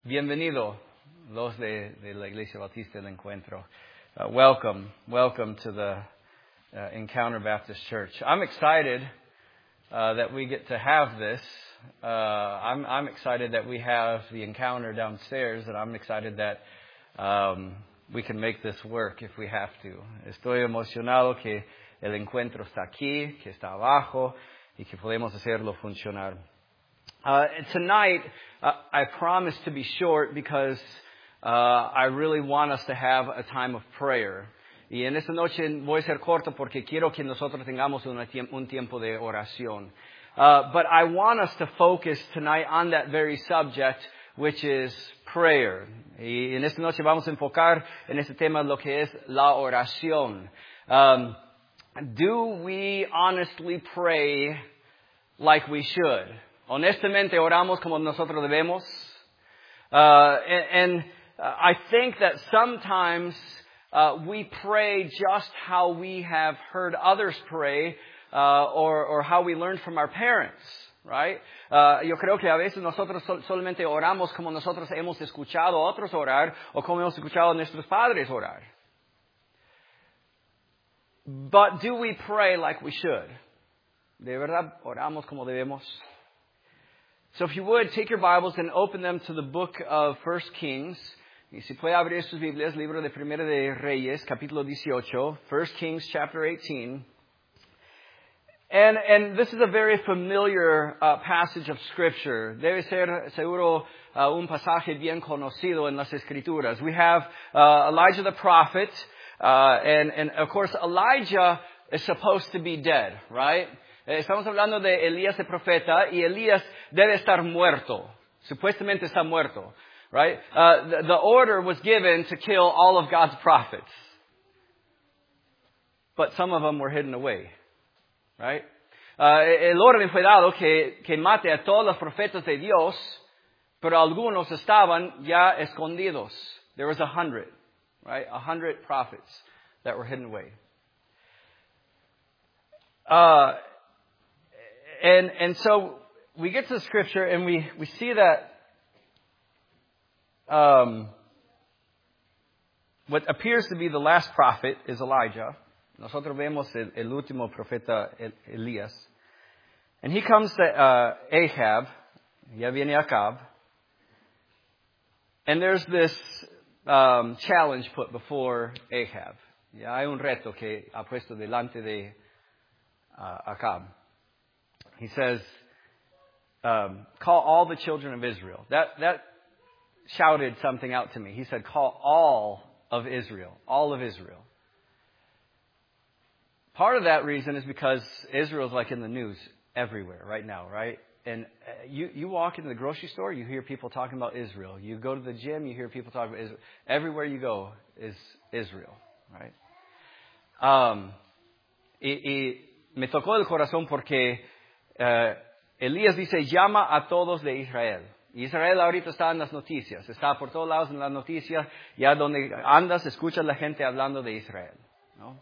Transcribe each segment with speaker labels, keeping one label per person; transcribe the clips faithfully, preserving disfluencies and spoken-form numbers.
Speaker 1: Bienvenido, los de, de la Iglesia Bautista del Encuentro. Uh, welcome, welcome to the uh, Encounter Baptist Church. I'm excited uh, that we get to have this. Uh, I'm, I'm excited that we have the encounter downstairs, and I'm excited that um, we can make this work if we have to. Estoy emocionado que el encuentro está aquí, que está abajo, y que podemos hacerlo funcionar. Uh, tonight, uh, I promise to be short because uh, I really want us to have a time of prayer. Y en esta noche voy a ser corto porque quiero que nosotros tengamos una tiemp- un tiempo de oración. Uh, but I want us to focus tonight on that very subject, which is prayer. Y en esta noche vamos a enfocar en este tema lo que es la oración. Um, do we honestly pray like we should? Honestamente oramos como nosotros debemos. Uh, and, and uh, I think that sometimes uh, we pray just how we have heard others pray, uh, or, or how we learned from our parents, right? Uh, yo creo que a veces nosotros sol- solamente oramos como nosotros hemos escuchado a otros orar, o como hemos escuchado a nuestros padres orar. But do we pray like we should? ¿De verdad oramos como debemos? So if you would, take your Bibles and open them to the book of First Kings. Y si puede abrir sus Biblias, libro de Primera de Reyes, capítulo dieciocho, First Kings chapter eighteen. And, and this is a very familiar uh, passage of Scripture. Debe ser seguro uh, un pasaje bien conocido en las Escrituras. We have uh, Elijah the prophet, uh, and, and of course Elijah is supposed to be dead, right? Estamos hablando de Elías el profeta, y Elías debe estar muerto. Supuestamente está muerto, right? Uh, the, the order was given to kill all of God's prophets. But some of them were hidden away, right? Uh, el orden fue dado que, que mate a todos los profetas de Dios, pero algunos estaban ya escondidos. There was a hundred, right? A hundred prophets that were hidden away. Uh, And and so we get to the scripture and we, we see that um, what appears to be the last prophet is Elijah. Nosotros vemos el, el último profeta Elías. And he comes to uh, Ahab. Ya viene Acab. And there's this um, challenge put before Ahab. Ya hay un reto que ha puesto delante de uh, Acab. He says, um, call all the children of Israel. That, that shouted something out to me. He said, call all of Israel. All of Israel. Part of that reason is because Israel's like in the news everywhere right now, right? And you, you walk into the grocery store, you hear people talking about Israel. You go to the gym, you hear people talking about Israel. Everywhere you go is Israel, right? Um, y, y me tocó el corazón porque Uh, Elías dice, llama a todos de Israel. Israel ahorita está en las noticias. Está por todos lados en las noticias. Ya donde andas, escuchas la gente hablando de Israel, ¿no?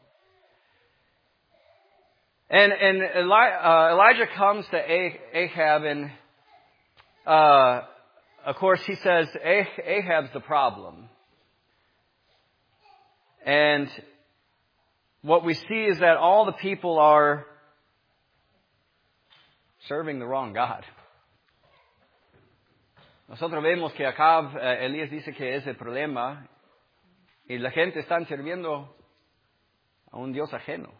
Speaker 1: And, and Eli, uh, Elijah comes to Ahab and, uh, of course, he says, Ahab's the problem. And what we see is that all the people are serving the wrong God. Nosotros vemos que Acab, uh, Elías dice que es el problema, y la gente está sirviendo a un Dios ajeno.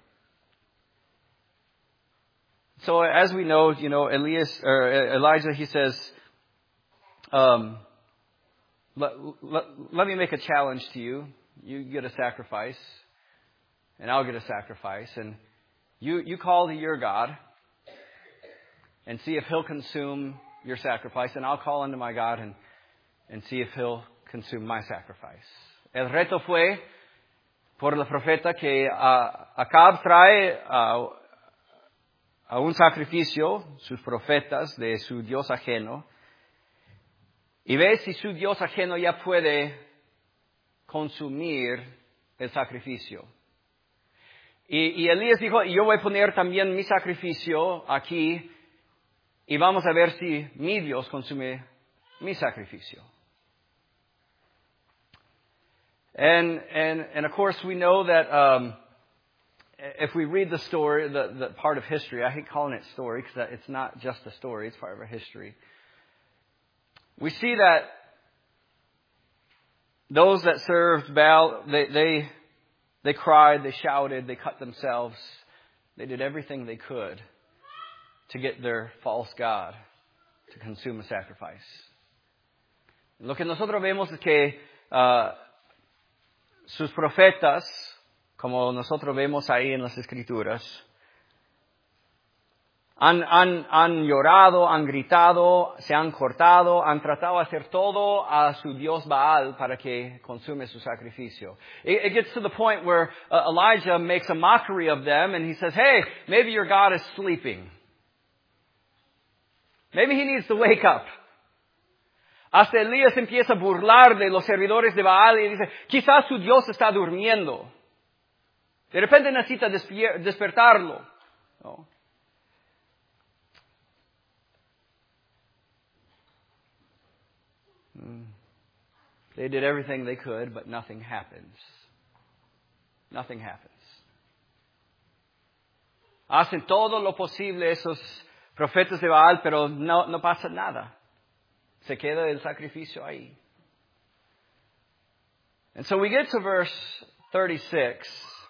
Speaker 1: So as we know, you know, Elias, or Elijah, he says, um, let, let, let me make a challenge to you. You get a sacrifice, and I'll get a sacrifice, and you, you call to your God, and see if he'll consume your sacrifice. And I'll call unto my God and, and see if he'll consume my sacrifice. El reto fue por el profeta que uh, Acab trae uh, a un sacrificio, sus profetas, de su Dios ajeno. Y ve si su Dios ajeno ya puede consumir el sacrificio. Y, y Elías dijo, yo voy a poner también mi sacrificio aquí. Y vamos a ver si mi Dios consume mi sacrificio. And, and, and of course we know that, um, if we read the story, the, the part of history, I hate calling it story because it's not just a story, it's part of our history. We see that those that served Baal, they, they, they cried, they shouted, they cut themselves. They did everything they could to get their false god to consume a sacrifice. Lo que nosotros vemos es que uh, sus profetas, como nosotros vemos ahí en las Escrituras, han, han, han llorado, han gritado, se han cortado, han tratado de hacer todo a su Dios Baal para que consume su sacrificio. It, it gets to the point where uh, Elijah makes a mockery of them and he says, hey, maybe your God is sleeping. Maybe he needs to wake up. Hasta Elías empieza a burlar de los servidores de Baal y dice, quizás su Dios está durmiendo. De repente necesita despier- despertarlo. ¿No? They did everything they could, but nothing happens. Nothing happens. Hacen todo lo posible esos profetas de Baal, pero no, no pasa nada. Se queda el sacrificio ahí. And so we get to verse thirty-six.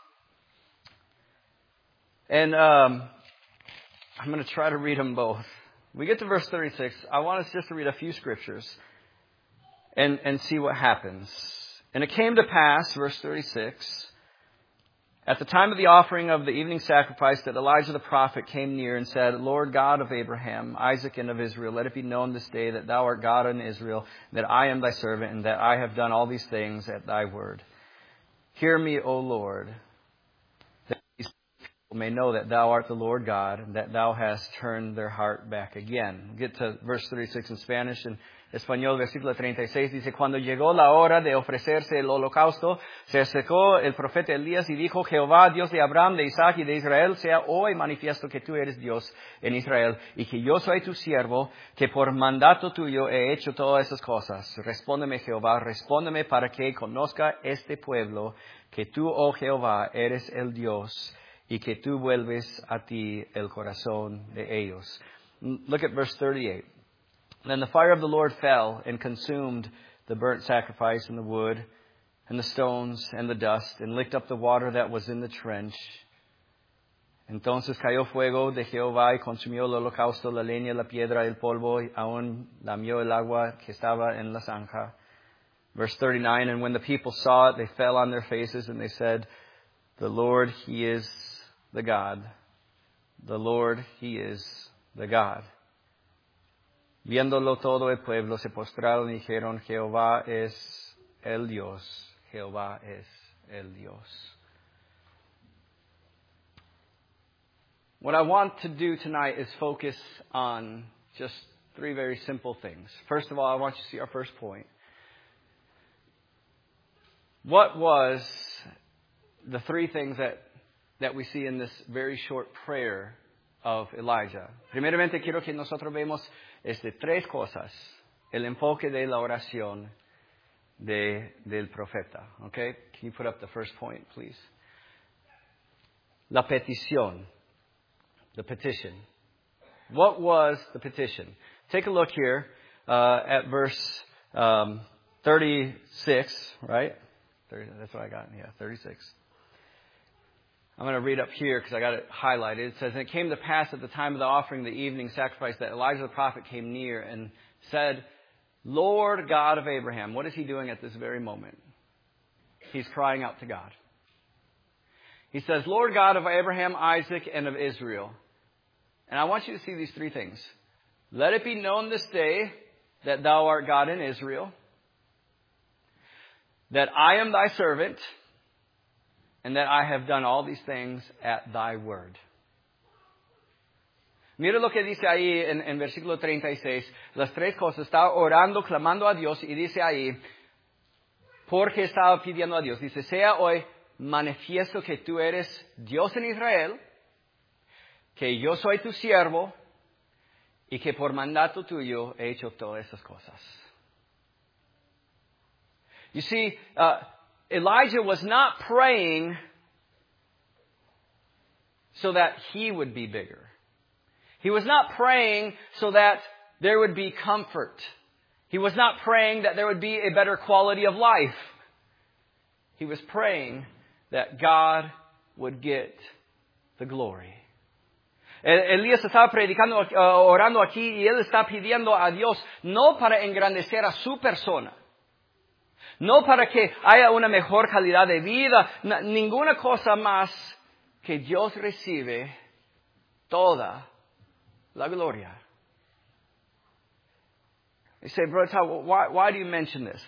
Speaker 1: And um, I'm going to try to read them both. We get to verse thirty-six. I want us just to read a few scriptures and, and see what happens. And it came to pass, verse thirty-six, at the time of the offering of the evening sacrifice, that Elijah the prophet came near and said, Lord God of Abraham, Isaac, and of Israel, let it be known this day that thou art God in Israel, that I am thy servant, and that I have done all these things at thy word. Hear me, O Lord, that these people may know that thou art the Lord God, and that thou hast turned their heart back again. Get to verse thirty-six in Spanish. And Español, versículo treinta y seis, dice, cuando llegó la hora de ofrecerse el holocausto, se acercó el profeta Elías y dijo, Jehová, Dios de Abraham, de Isaac y de Israel, sea hoy manifiesto que tú eres Dios en Israel, y que yo soy tu siervo, que por mandato tuyo he hecho todas esas cosas. Respóndeme, Jehová, respóndeme para que conozca este pueblo, que tú, oh Jehová, eres el Dios, y que tú vuelves a ti el corazón de ellos. Look at verse thirty-eight. Then the fire of the Lord fell and consumed the burnt sacrifice and the wood and the stones and the dust and licked up the water that was in the trench. Entonces cayó fuego de Jehová y consumió el holocausto, la leña, la piedra, el polvo, y aún lamió el agua que estaba en la zanja. Verse thirty-nine, and when the people saw it, they fell on their faces and they said, the Lord, He is the God. The Lord, He is the God. Viéndolo todo el pueblo se postraron y dijeron, Jehová es el Dios, Jehová es el Dios. What I want to do tonight is focus on just three very simple things. First of all, I want you to see our first point. What was the three things that, that we see in this very short prayer of Elijah? Primeramente, quiero que nosotros vemos este, tres cosas. El enfoque de la oración de, del profeta. Okay? Can you put up the first point, please? La petición. The petition. What was the petition? Take a look here uh, at verse um, thirty-six, right? thirty, that's what I got. Yeah, thirty-six. I'm going to read up here because I got it highlighted. It says, and it came to pass at the time of the offering the evening sacrifice that Elijah the prophet came near and said, Lord God of Abraham. What is he doing at this very moment? He's crying out to God. He says, Lord God of Abraham, Isaac, and of Israel. And I want you to see these three things. Let it be known this day that thou art God in Israel, that I am thy servant, and that I have done all these things at thy word. Mira lo que dice ahí en, en versículo treinta y seis. Las tres cosas. Estaba orando, clamando a Dios. Y dice ahí, porque estaba pidiendo a Dios. Dice, sea hoy manifiesto que tú eres Dios en Israel, que yo soy tu siervo, y que por mandato tuyo he hecho todas esas cosas. You see, uh, Elijah was not praying so that he would be bigger. He was not praying so that there would be comfort. He was not praying that there would be a better quality of life. He was praying that God would get the glory. Elías estaba predicando, orando aquí, y él está pidiendo a Dios no para engrandecer a su persona, no para que haya una mejor calidad de vida, ninguna cosa más, que Dios recibe toda la gloria. You say, Brother Tal, why, why do you mention this?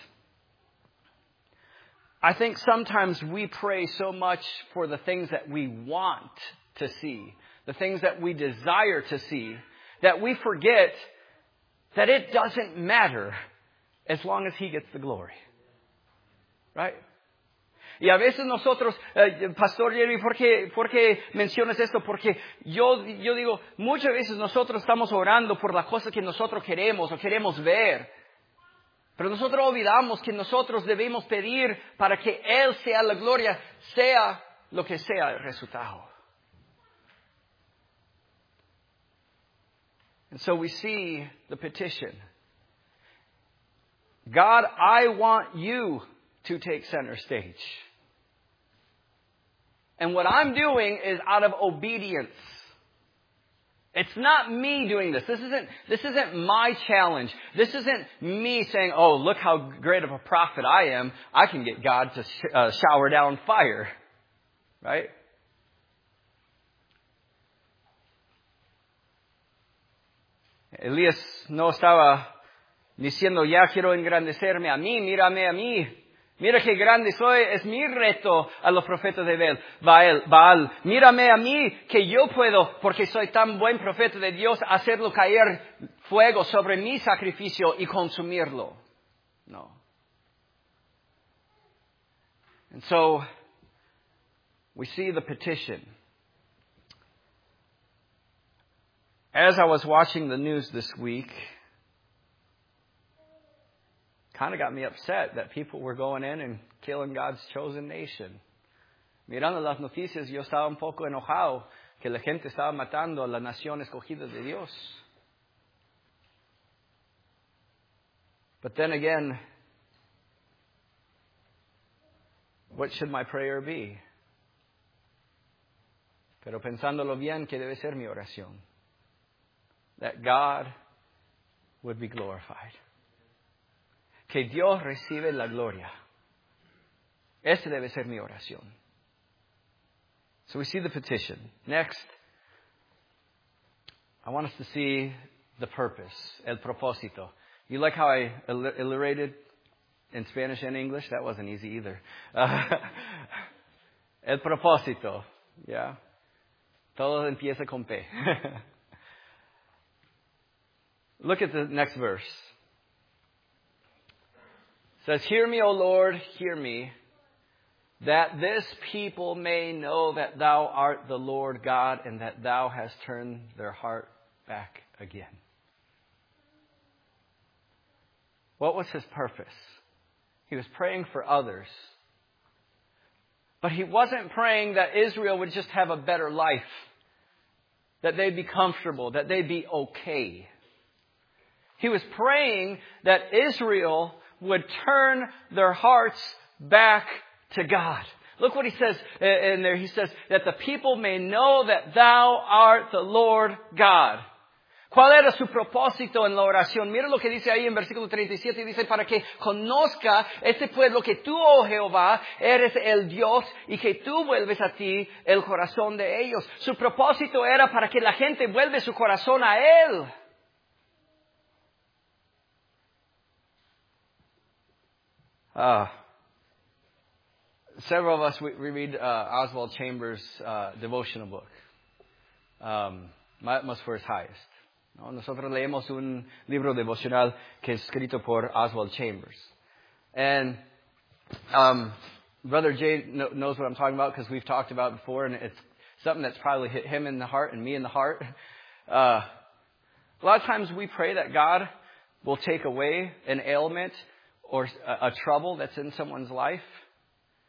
Speaker 1: I think sometimes we pray so much for the things that we want to see, the things that we desire to see, that we forget that it doesn't matter as long as He gets the glory. Right? Y a veces nosotros, eh, Pastor Jerry, ¿por qué, ¿por qué mencionas esto? Porque yo, yo digo, muchas veces nosotros estamos orando por las cosas que nosotros queremos o queremos ver. Pero nosotros olvidamos que nosotros debemos pedir para que Él sea la gloria, sea lo que sea el resultado. And so we see the petition. God, I want you to take center stage. And what I'm doing is out of obedience. It's not me doing this. This isn't, this isn't my challenge. This isn't me saying, oh, look how great of a prophet I am. I can get God to sh- uh, shower down fire. Right? Elías no estaba diciendo, ya quiero engrandecerme a mí, mírame a mí. Mira qué grande soy, es mi reto a los profetas de Baal, Baal, Baal. Mírame a mí que yo puedo, porque soy tan buen profeta de Dios, hacerlo caer fuego sobre mi sacrificio y consumirlo. No. And so, we see the petition. As I was watching the news this week, kind of got me upset that people were going in and killing God's chosen nation. Mirando las noticias, yo estaba un poco enojado que la gente estaba matando a la nación escogida de Dios. But then again, what should my prayer be? Pero pensándolo bien, ¿qué debe ser mi oración? That God would be glorified. Que Dios recibe la gloria. Esa debe ser mi oración. So we see the petition. Next, I want us to see the purpose, el propósito. You like how I alliterated in Spanish and English? That wasn't easy either. Uh, el propósito. Yeah. Todo empieza con P. Look at the next verse. It says, hear me, O Lord, hear me, that this people may know that thou art the Lord God and that thou hast turned their heart back again. What was his purpose? He was praying for others. But he wasn't praying that Israel would just have a better life, that they'd be comfortable, that they'd be okay. He was praying that Israel would turn their hearts back to God. Look what he says in there. He says, that the people may know that thou art the Lord God. ¿Cuál era su propósito en la oración? Mira lo que dice ahí en versículo treinta y siete. Dice, para que conozca este pueblo que tú, oh Jehová, eres el Dios y que tú vuelves a ti el corazón de ellos. Su propósito era para que la gente vuelve su corazón a Él. Uh, several of us, we, we read uh, Oswald Chambers' uh, devotional book, um, My Utmost for His Highest. ¿No? Nosotros leemos un libro devocional que es escrito por Oswald Chambers. And um, Brother Jay kn- knows what I'm talking about because we've talked about it before, and it's something that's probably hit him in the heart and me in the heart. Uh, a lot of times we pray that God will take away an ailment or a, a trouble that's in someone's life.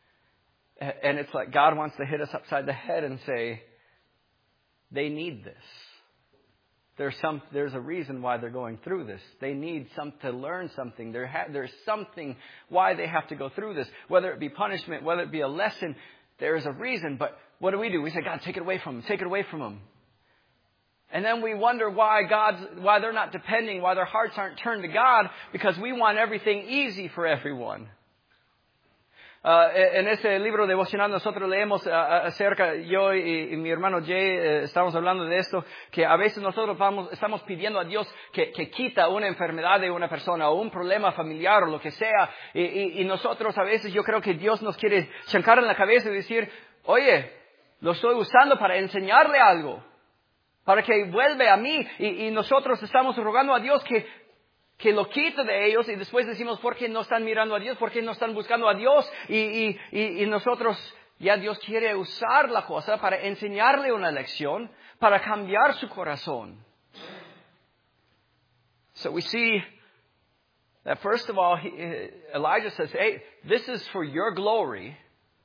Speaker 1: And it's like God wants to hit us upside the head and say, they need this. There's some. There's a reason why they're going through this. They need some to learn something. There ha- there's something why they have to go through this. Whether it be punishment, whether it be a lesson, there is a reason. But what do we do? We say, God, take it away from them. Take it away from them. And then we wonder why God's, why they're not depending, why their hearts aren't turned to God, because we want everything easy for everyone. Uh, en ese libro devocional nosotros leemos uh, acerca, yo y, y mi hermano Jay eh, estamos hablando de esto, que a veces nosotros vamos, estamos pidiendo a Dios que, que quita una enfermedad de una persona o un problema familiar o lo que sea, y, y, y nosotros a veces yo creo que Dios nos quiere chancar en la cabeza y decir, oye, lo estoy usando para enseñarle algo, para que vuelva a mí, y, y nosotros estamos rogando a Dios que que lo quite de ellos, y después decimos, ¿por qué no están mirando a Dios? ¿Por qué no están buscando a Dios? Y, y, y, y nosotros, ya Dios quiere usar la cosa para enseñarle una lección, para cambiar su corazón. So we see that first of all, he, Elijah says, hey, this is for your glory,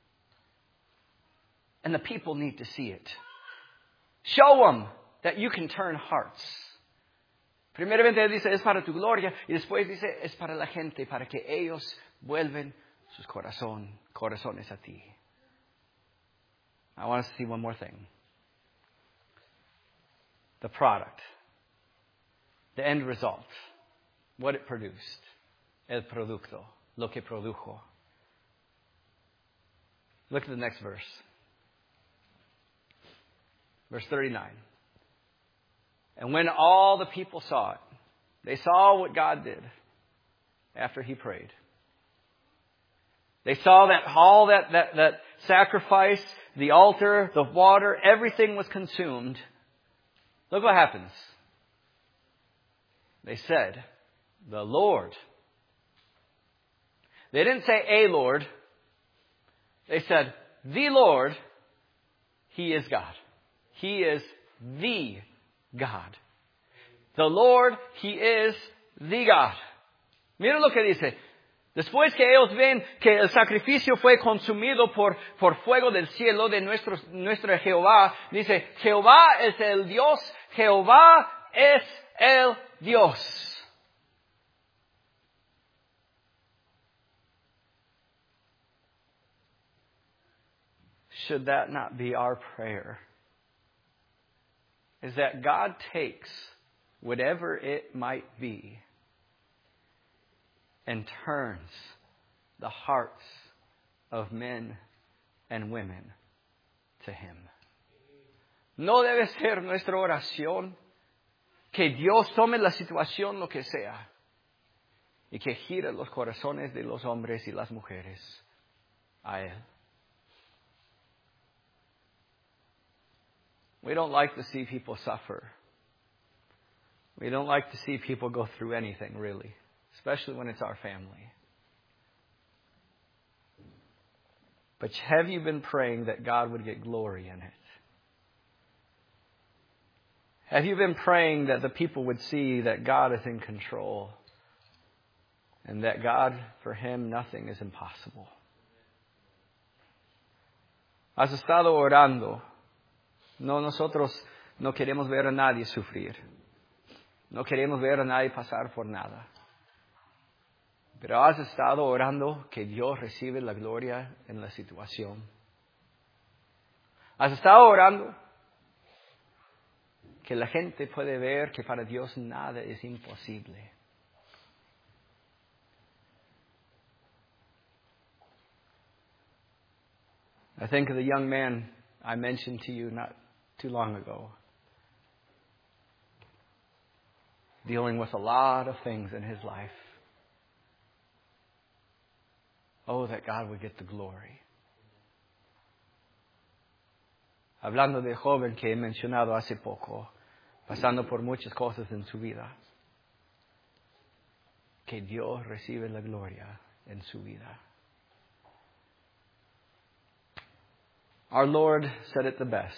Speaker 1: and the people need to see it. Show them that you can turn hearts. Primeramente él dice, es para tu gloria. Y después dice, es para la gente, para que ellos vuelven sus corazón, corazones a ti. I want us to see one more thing. The product. The end result. What it produced. El producto. Lo que produjo. Look at the next verse. Verse thirty-nine. And when all the people saw it, they saw what God did after he prayed. They saw that all that, that, that sacrifice, the altar, the water, everything was consumed. Look what happens. They said, the Lord. They didn't say a Lord. They said, the Lord, He is God. He is the God. The Lord, He is the God. Miren lo que dice. Después que ellos ven que el sacrificio fue consumido por, por fuego del cielo de nuestro, nuestro Jehová, dice, Jehová es el Dios, Jehová es el Dios. Should that not be our prayer? Is that God takes whatever it might be and turns the hearts of men and women to Him. No debe ser nuestra oración que Dios tome la situación lo que sea y que gire los corazones de los hombres y las mujeres a Él. We don't like to see people suffer. We don't like to see people go through anything, really, especially when it's our family. But have you been praying that God would get glory in it? Have you been praying that the people would see that God is in control and that God, for Him, nothing is impossible? ¿Has estado orando? No, nosotros no queremos ver a nadie sufrir. No queremos ver a nadie pasar por nada. Pero has estado orando que Dios recibe la gloria en la situación. Has estado orando que la gente puede ver que para Dios nada es imposible. I think of the young man I mentioned to you not too long ago, dealing with a lot of things in his life. Oh, that God would get the glory. Hablando del joven que he mencionado hace poco, pasando por muchas cosas en su vida, que Dios recibe la gloria en su vida. Our Lord said it the best.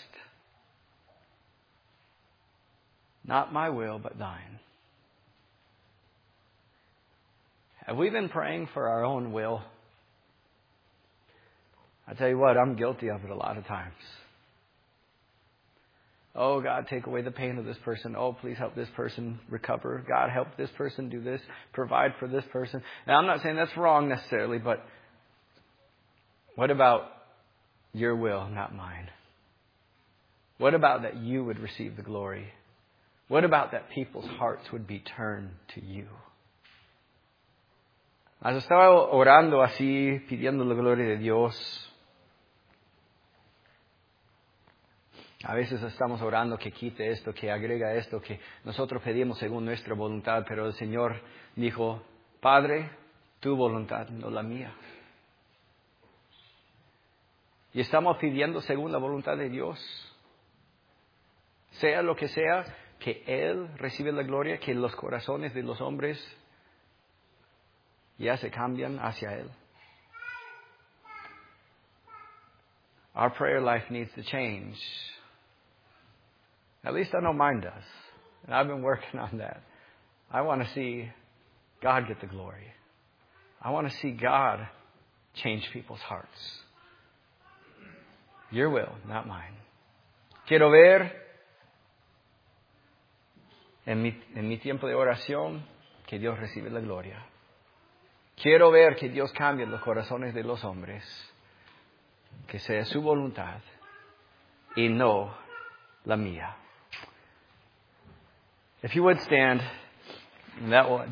Speaker 1: Not my will, but thine. Have we been praying for our own will? I tell you what, I'm guilty of it a lot of times. Oh, God, take away the pain of this person. Oh, please help this person recover. God, help this person do this. Provide for this person. Now, I'm not saying that's wrong necessarily, but what about your will, not mine? What about that you would receive the glory? What about that people's hearts would be turned to you? Has estado orando así, pidiendo la gloria de Dios. A veces estamos orando que quite esto, que agrega esto, que nosotros pedimos según nuestra voluntad, pero el Señor dijo, Padre, tu voluntad, no la mía. Y estamos pidiendo según la voluntad de Dios. Sea lo que sea, que Él recibe la gloria, que los corazones de los hombres ya se cambian hacia Él. Our prayer life needs to change. At least I know mine does. And I've been working on that. I want to see God get the glory. I want to see God change people's hearts. Your will, not mine. Quiero ver en mi, en mi tiempo de oración que Dios recibe la gloria. Quiero ver que Dios cambie los corazones de los hombres. Que sea su voluntad y no la mía. If you would stand, that will